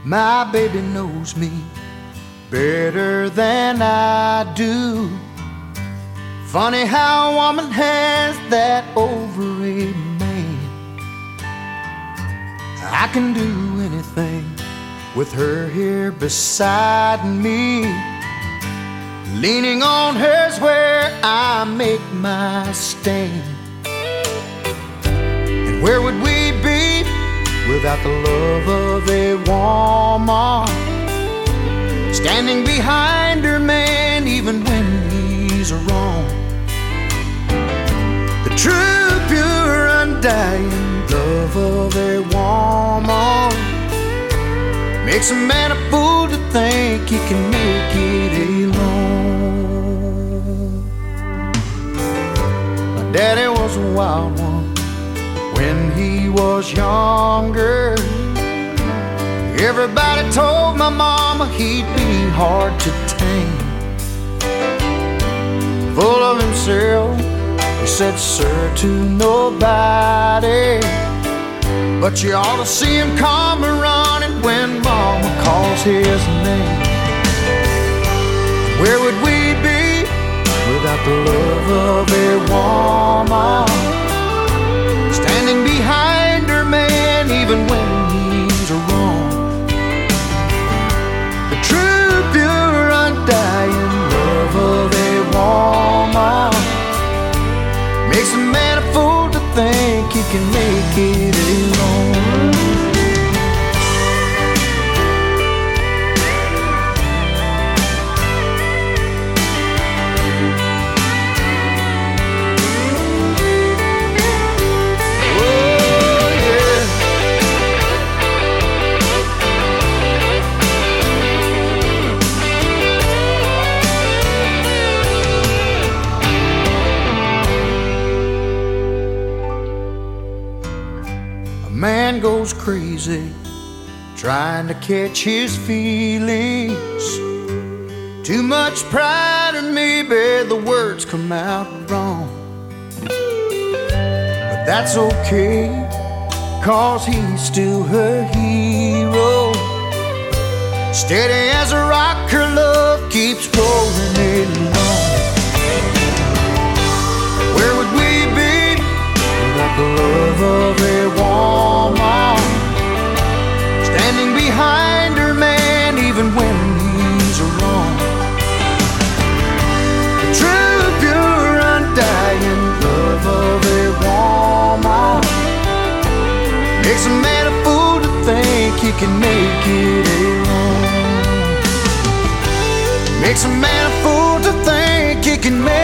My baby knows me better than I do. Funny how a woman has that over a man. I can do anything with her here beside me. Leaning on her's where I make my stand. And where would we be without the love of a woman? Standing behind her man even when he's wrong. The true, pure, undying love of a woman makes a man a fool to think he can make it alone. My daddy was a wild one when he was younger. Everybody told my mama he'd be hard to tame. Full of himself, he said sir to nobody. But you ought to see him come running when mama calls his name. Where would we be without the love of a woman? Standing behind her man even when he's wrong. The true, pure, undying love of a woman makes a man a fool to think he can make it alone. Man goes crazy trying to catch his feelings. Too much pride and maybe the words come out wrong. But that's okay, 'cause he's still her hero. Steady as a rock, her love keeps rolling along. Where would we be without the love of a woman? Standing behind her man even when he's wrong. The true, pure, undying love of a woman makes a man a fool to think he can make it alone. Makes a man a fool to think he can make